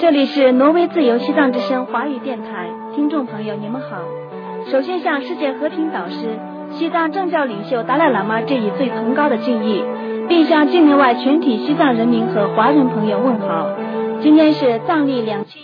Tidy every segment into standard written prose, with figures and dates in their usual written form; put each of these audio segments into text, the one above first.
这里是挪威自由西藏之声华语电台，听众朋友你们好。首先向世界和平导师、西藏政教领袖达赖喇嘛致以最崇高的敬意，并向境内外全体西藏人民和华人朋友问好。今天是藏历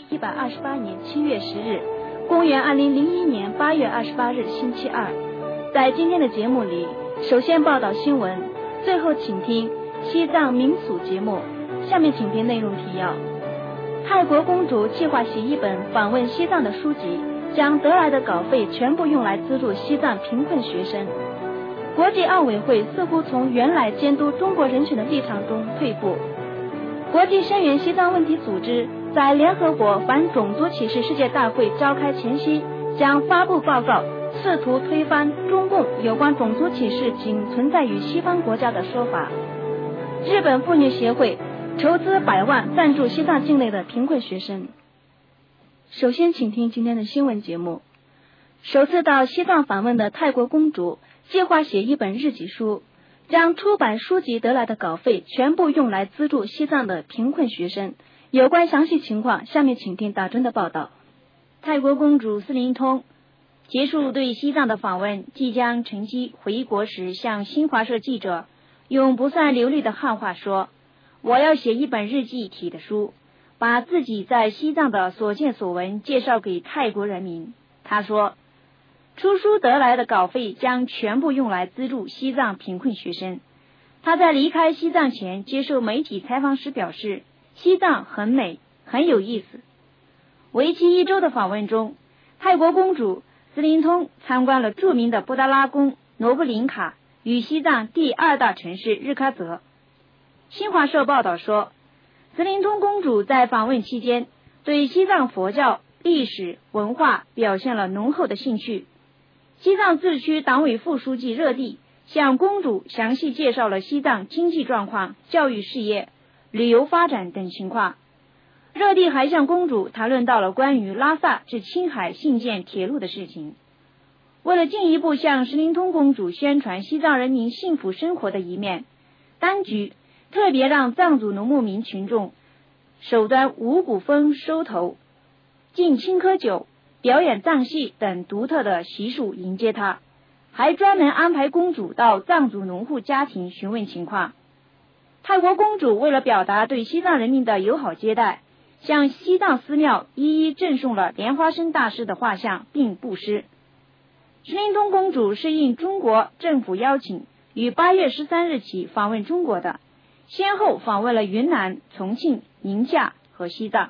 2128年7月10日，公元2001年8月28日星期二。在今天的节目里，首先报道新闻，最后请听西藏民俗节目。下面请听内容提要。泰国公主计划写一本访问西藏的书籍，将得来的稿费全部用来资助西藏贫困学生。国际奥委会似乎从原来监督中国人权的立场中退步。国际声援西藏问题组织在联合国反种族歧视世界大会召开前夕，将发布报告，试图推翻中共有关种族歧视仅存在于西方国家的说法。日本妇女协会筹资100万赞助西藏境内的贫困学生。首先请听今天的新闻节目。首次到西藏访问的泰国公主计划写一本日记书，将出版书籍得来的稿费全部用来资助西藏的贫困学生。有关详细情况，下面请听大真的报道。 泰国公主斯林通结束对西藏的访问，即将乘机回国时，向新华社记者用不算流利的汉话说，我要写一本日记体的书，把自己在西藏的所见所闻介绍给泰国人民。他说，出书得来的稿费将全部用来资助西藏贫困学生。他在离开西藏前接受媒体采访时表示，西藏很美，很有意思。为期1周的访问中，泰国公主斯林通参观了著名的布达拉宫、罗布林卡与西藏第2大城市日喀则。新华社报道说，斯林通公主在访问期间对西藏佛教、历史、文化表现了浓厚的兴趣。西藏自治区党委副书记热地向公主详细介绍了西藏经济状况、教育事业、旅游发展等情况。热地还向公主谈论到了关于拉萨至青海兴建铁路的事情。为了进一步向斯林通公主宣传西藏人民幸福生活的一面，当局特别让藏族农牧民群众首端五谷丰收头、敬青稞酒、表演藏戏等独特的习俗迎接她，还专门安排公主到藏族农户家庭询问情况。泰国公主为了表达对西藏人民的友好接待，向西藏寺庙一一赠送了莲花生大师的画像并布施。斯林通公主是应中国政府邀请，于8月13日起访问中国的，先后访问了云南、重庆、宁夏和西藏。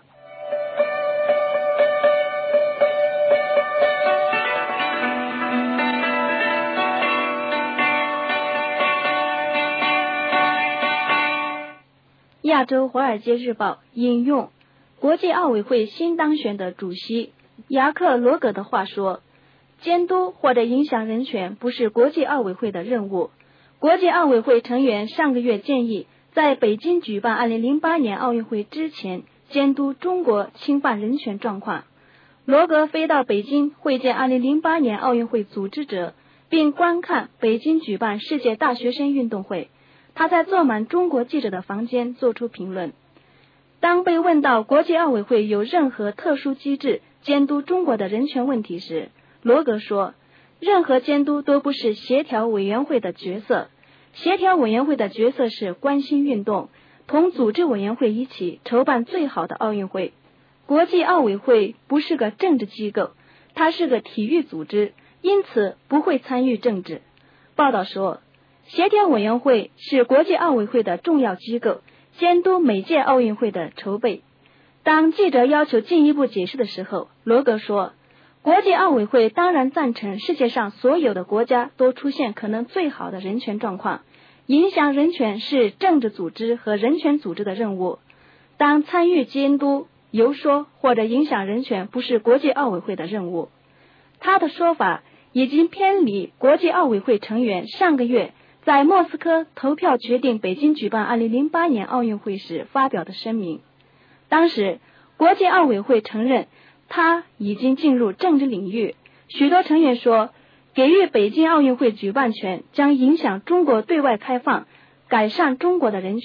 亚洲华尔街日报引用国际奥委会新当选的主席雅克罗格的话说，监督或者影响人权不是国际奥委会的任务。国际奥委会成员上个月建议在北京举办2008年奥运会之前监督中国侵犯人权状况。罗格飞到北京会见2008年奥运会组织者，并观看北京举办世界大学生运动会。他在坐满中国记者的房间做出评论。当被问到国际奥委会有任何特殊机制监督中国的人权问题时，罗格说，任何监督都不是协调委员会的角色。协调委员会的角色是关心运动，同组织委员会一起筹办最好的奥运会。国际奥委会不是个政治机构，它是个体育组织，因此不会参与政治。报道说，协调委员会是国际奥委会的重要机构，监督每届奥运会的筹备。当记者要求进一步解释的时候，罗格说，国际奥委会当然赞成世界上所有的国家都出现可能最好的人权状况，影响人权是政治组织和人权组织的任务。当参与监督、游说或者影响人权不是国际奥委会的任务。他的说法已经偏离国际奥委会成员上个月在莫斯科投票决定北京举办2008年奥运会时发表的声明。当时国际奥委会承认他已经进入政治领域，许多成员说，给予北京奥运会举办权将影响中国对外开放，改善中国的人权。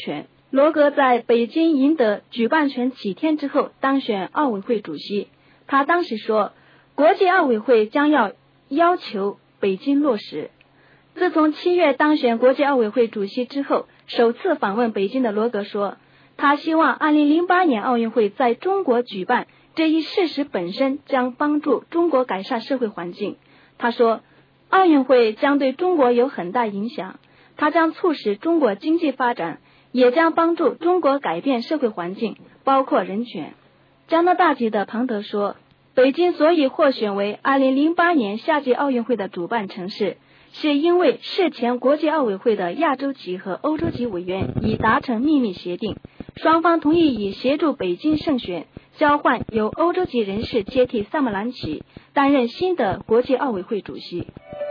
罗格在北京赢得举办权几天之后当选奥委会主席。他当时说，国际奥委会将要求北京落实。自从7月当选国际奥委会主席之后，首次访问北京的罗格说，他希望2008年奥运会在中国举办，这一事实本身将帮助中国改善社会环境。他说，奥运会将对中国有很大影响，它将促使中国经济发展，也将帮助中国改变社会环境，包括人权。加拿大籍的庞德说，北京所以获选为2008年夏季奥运会的主办城市，是因为事前国际奥委会的亚洲籍和欧洲籍委员已达成秘密协定，双方同意以协助北京胜选交换由欧洲籍人士接替萨莫兰奇担任新的国际奥委会主席。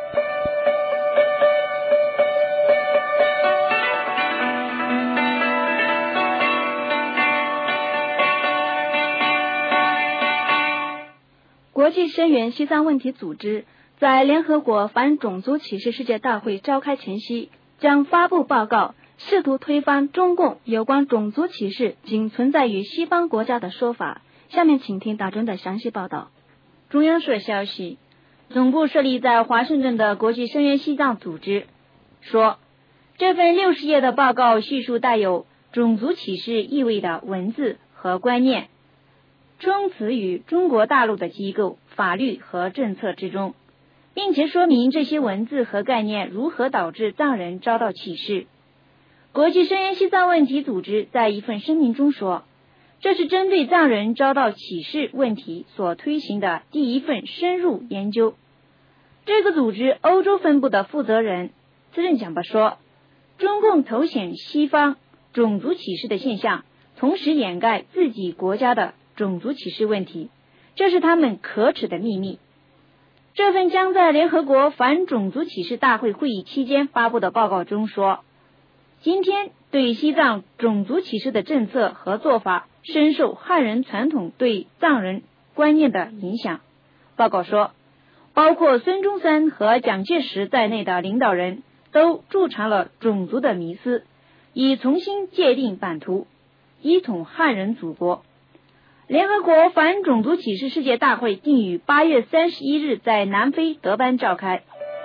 国际声援西藏问题组织在联合国反种族歧视世界大会召开前夕，将发布报告，试图推翻中共有关种族歧视仅存在于西方国家的说法。下面请听大专的详细报道。 中央社消息，总部设立在华盛顿的国际声援西藏组织说，这份60页的报告叙述带有种族歧视意味的文字和观念，充斥于中国大陆的机构、法律和政策之中，并且说明这些文字和概念如何导致藏人遭到歧视。国际声援西藏问题组织在一份声明中说，这是针对藏人遭到歧视问题所推行的第一份深入研究。这个组织欧洲分部的负责人兹任讲吧说，中共凸显西方种族歧视的现象，同时掩盖自己国家的种族歧视问题，这是他们可耻的秘密。这份将在联合国反种族歧视大会会议期间发布的报告中说，今天对西藏种族歧视的政策和做法深受汉人传统对藏人观念的影响。报告说，包括孙中山和蒋介石在内的领导人都助长了种族的迷思，以重新界定版图，一统汉人祖国。联合国反种族歧视世界大会定于8月31日在南非德班召开。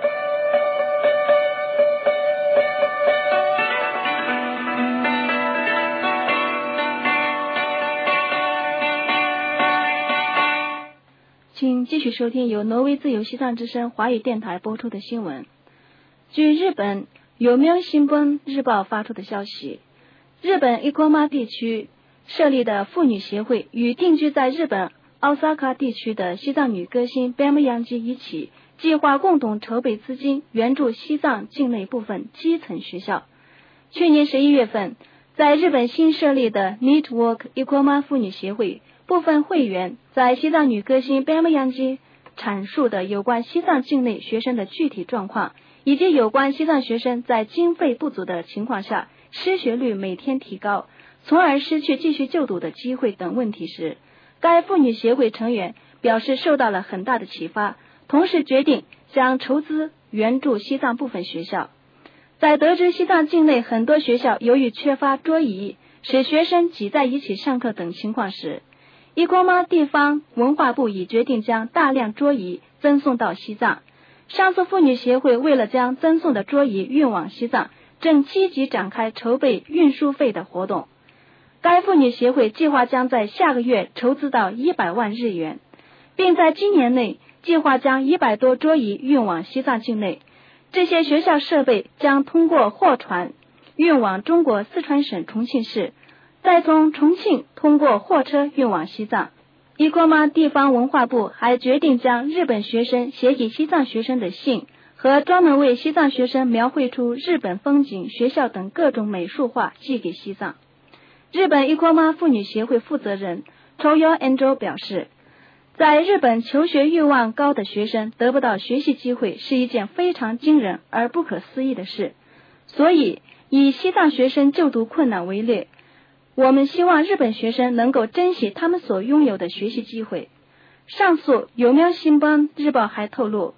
请继续收听由挪威自由西藏之声华语电台播出的新闻。据日本有明新闻日报发出的消息，日本伊科马地区设立的妇女协会与定居在日本奥萨卡地区的西藏女歌星贝姆扬基一起，计划共同筹备资金，援助西藏境内部分基层学校。去年11月份，在日本新设立的 Network 伊科马妇女协会部分会员在西藏女歌星贝姆扬基阐述的有关西藏境内学生的具体状况，以及有关西藏学生在经费不足的情况下失学率每天提高，从而失去继续就读的机会等问题时，该妇女协会成员表示受到了很大的启发，同时决定将筹资援助西藏部分学校。在得知西藏境内很多学校由于缺乏桌椅，使学生挤在一起上课等情况时，伊科马地方文化部已决定将大量桌椅赠送到西藏。上诉妇女协会为了将赠送的桌椅运往西藏，正积极展开筹备运输费的活动。该妇女协会计划将在下个月筹资到100万日元，并在今年内计划将100多桌椅运往西藏境内。这些学校设备将通过货船运往中国四川省重庆市，再从重庆通过货车运往西藏。伊科马地方文化部还决定将日本学生写给西藏学生的信和专门为西藏学生描绘出日本风景、学校等各种美术画寄给西藏。日本伊科马妇女协会负责人 Toyo Endo 表示，在日本求学欲望高的学生得不到学习机会是一件非常惊人而不可思议的事，所以以西藏学生就读困难为例，我们希望日本学生能够珍惜他们所拥有的学习机会。上述有明新闻日报还透露，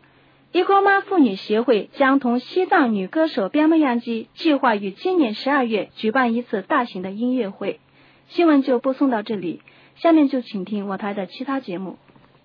伊戈玛妇女协会将同西藏女歌手边木样基计划于今年12月举办一次大型的音乐会。新闻就播送到这里，下面就请听我台的其他节目。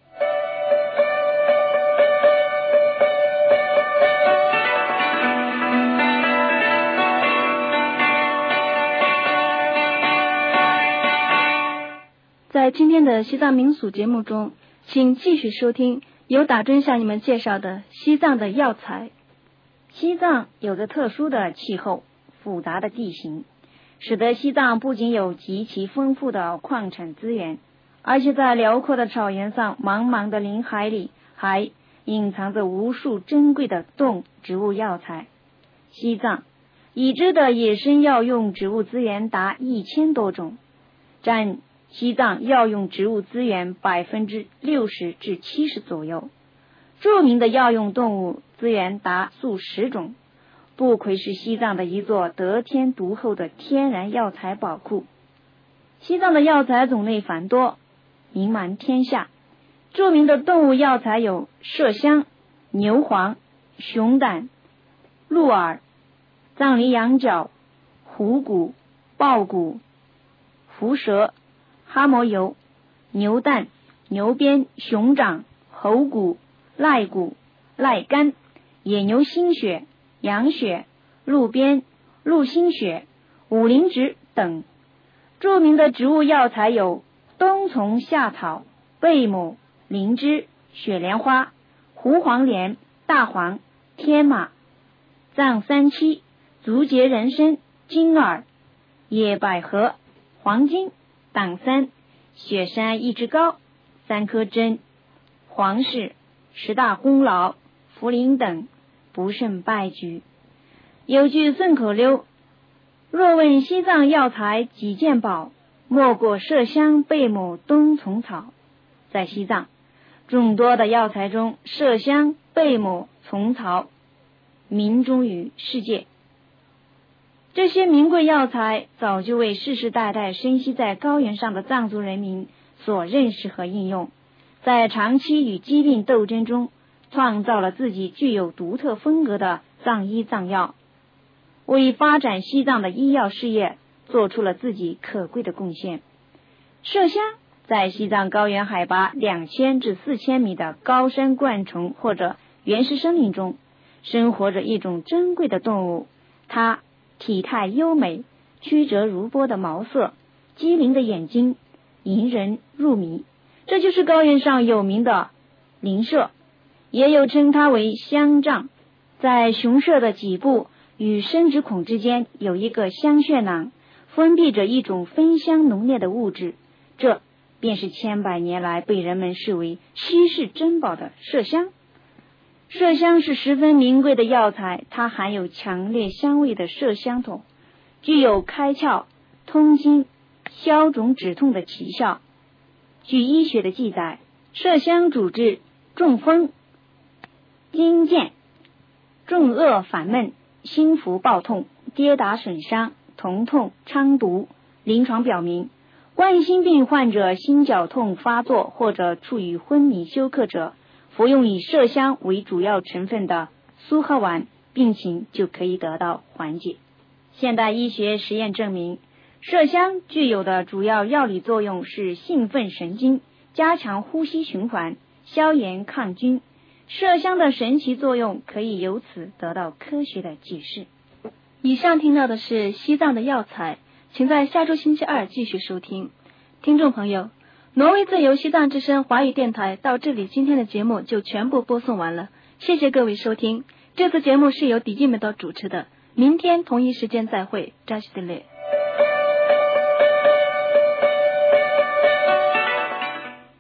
在今天的西藏民俗节目中，请继续收听由打针向你们介绍的西藏的药材。 西藏有着特殊的气候、复杂的地形，使得西藏不仅有极其丰富的矿产资源，而且在辽阔的草原上、茫茫的林海里，还隐藏着无数珍贵的动植物药材。西藏已知的野生药用植物资源达1000多种，占西藏药用植物资源60%至70%左右。著名的药用动物资源达数十种，不愧是西藏的一座得天独厚的天然药材宝库。西藏的药材种类繁多，名满天下。著名的动物药材有麝香、牛黄、熊胆、鹿耳、藏羚羊角、虎骨、豹骨、蝮蛇、哈摩油、牛蛋、牛鞭、熊掌、猴骨、赖骨、赖肝、野牛心血、羊血、鹿鞭、鹿心血、五灵脂等。著名的植物药材有冬虫夏草、贝母、灵芝、雪莲花、胡黄连、大黄、天马、藏三七、竹节人参、金耳、野百合、黄金、党参、雪山一枝膏、3颗针、黄氏、10大功劳、茯苓等，不胜败举。有句顺口溜：若问西藏药材几件宝，莫过麝香、贝母、冬虫草。在西藏众多的药材中，麝香、贝母、虫草名中于世界。这些名贵药材早就为世世代代生息在高原上的藏族人民所认识和应用，在长期与疾病斗争中创造了自己具有独特风格的藏医藏药，为发展西藏的医药事业做出了自己可贵的贡献。麝香在西藏高原海拔2000至4000米的高山灌丛或者原始森林中生活着一种珍贵的动物，它体态优美，曲折如波的毛色，机灵的眼睛，引人入迷。这就是高原上有名的灵麝，也有称它为香杖。在雄麝的脊部与生殖孔之间有一个香血囊，封闭着一种芬香浓烈的物质，这便是千百年来被人们视为稀世珍宝的麝香。麝香是十分名贵的药材，它含有强烈香味的麝香酮，具有开窍、通经、消肿止痛的奇效。据医学的记载，麝香主治中风、惊痫、重恶反闷、心腹暴痛、跌打损伤、疼痛、疮毒。临床表明，冠心病患者心绞痛发作或者处于昏迷休克者，服用以麝香为主要成分的苏合丸，病情就可以得到缓解。现代医学实验证明，麝香具有的主要药理作用是兴奋神经，加强呼吸循环，消炎抗菌。麝香的神奇作用可以由此得到科学的解释。 以上听到的是西藏的药材，请在下周星期二继续收听。听众朋友，挪威自由西藏之声华语电台到这里，今天的节目就全部播送完了，谢谢各位收听。这次节目是由迪基梅多主持的，明天同一时间再会，扎西德勒。